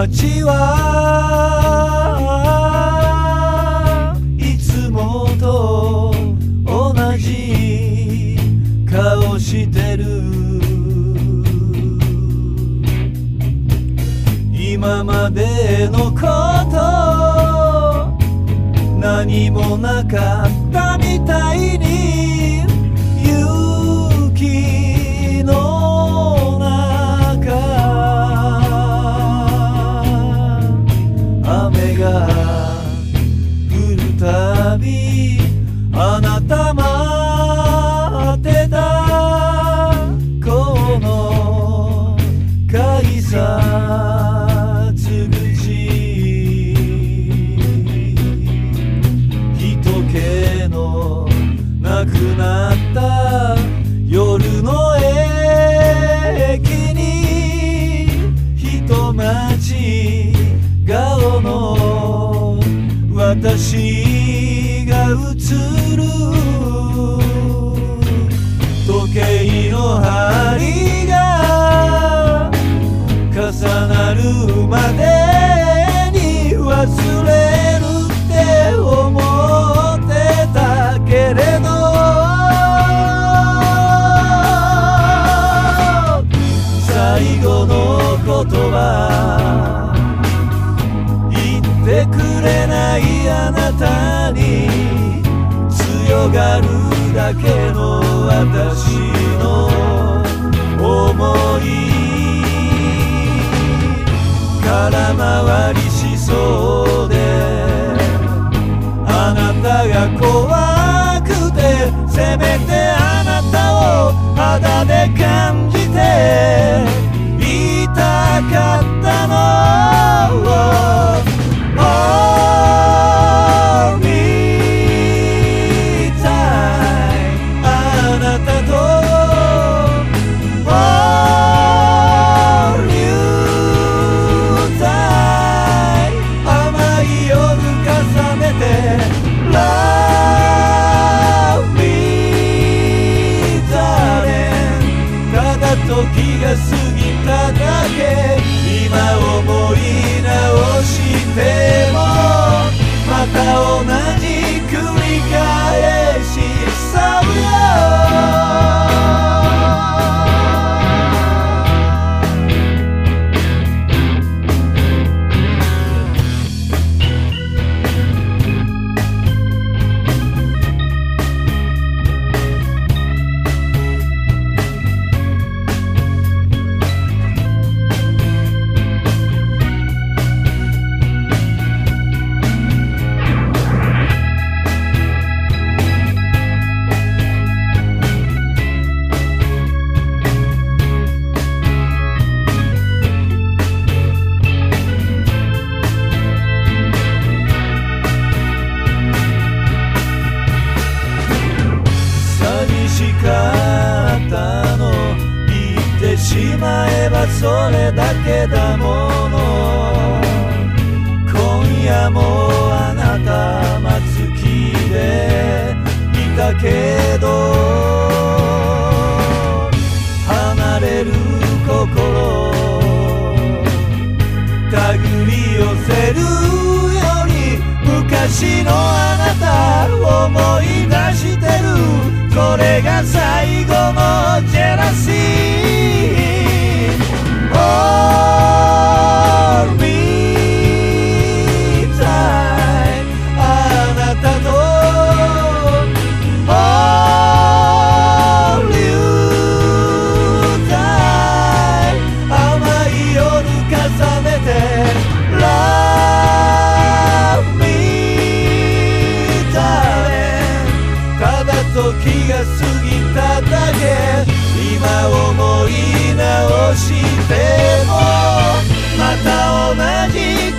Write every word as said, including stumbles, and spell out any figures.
街はいつもと同じ顔してる。今までのこと何もなかったみたいに雪の中雨が降るたびあなた待ってたこの改札口人気のなくなった夜の駅に人待ち顔の私が映る。時計の針が重なるまでに忘れるって思ってたけれど最後の言葉言ってくれないあなたに強がるだけの私の想い空回りしそうであなたが怖くてせめてあなたを肌で感じて言いたかったの。Hold me tight あなたと Hold you tight 甘い夜重ねて Love me darling ただ時が過ぎただけ今思い直してもまた同じ繰り返しさうよ。寂しかったの言ってしまえばそれだけだもの。今夜もあなた待つ気でいたけど離れる心手繰り寄せるより昔のあなた思い出してる。それが最後のジェラシー Hold me tight あなたと Hold you tight 甘い夜重ねて Love me darling ただ時が過ぎただけ今思い直してもまた同じ